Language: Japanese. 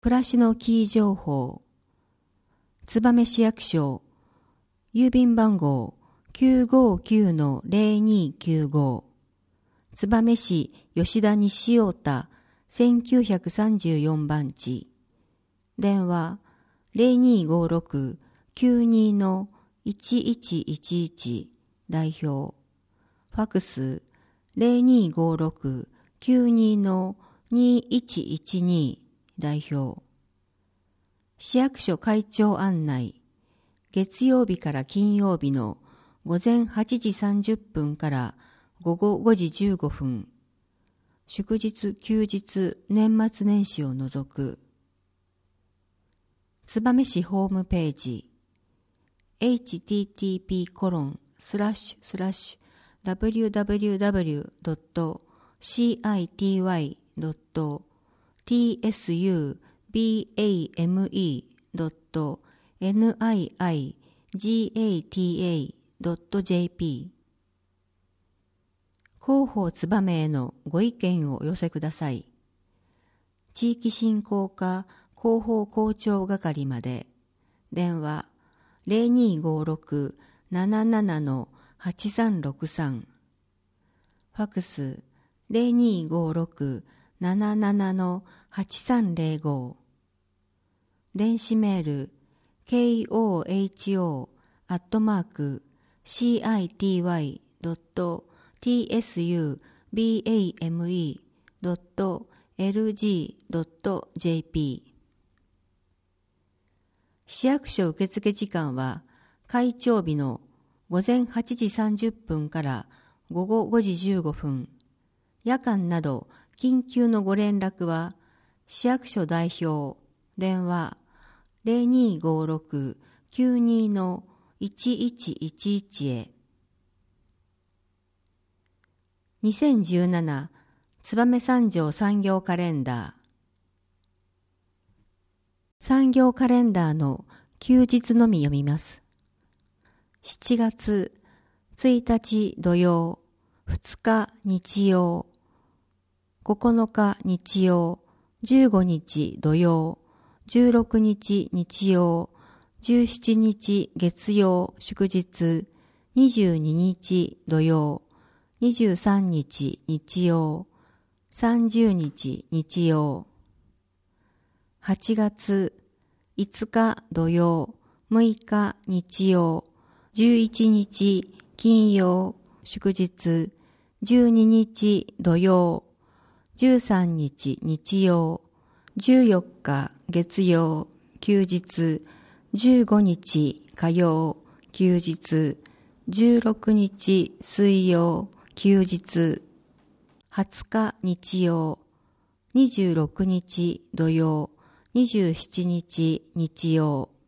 暮らしのキー情報。燕市役所、郵便番号 959-0295。燕市吉田西太田1934番地。電話 0256-92-1111 代表。ファクス 0256-92-2112 代表。市役所会長案内。月曜日から金曜日の午前8時30分から午後5時15分。祝日、休日、年末年始を除く。燕市ホームページ。www.city.tbame.niigata.jp 広報つばめへのご意見をお寄せください。地域振興課広報広聴係まで。電話 0256-77-8363。ファクス 0256-77-8305。電子メール koho@citybame.lg.jp 市役所受付時間は会長日の午前8時30分から午後5時15分。夜間など緊急のご連絡は市役所代表電話 0256-92-1111 へ。2017燕三条産業カレンダー。産業カレンダーの休日のみ読みます。7月1日土曜、2日日曜、9日日曜、15日土曜、16日日曜、17日月曜祝日、22日土曜、23日日曜、30日日曜。8月5日土曜、6日日曜、11日金曜祝日、12日土曜、13日日曜、14日月曜休日、15日火曜休日、16日水曜休日、20日日曜、26日土曜、27日日曜。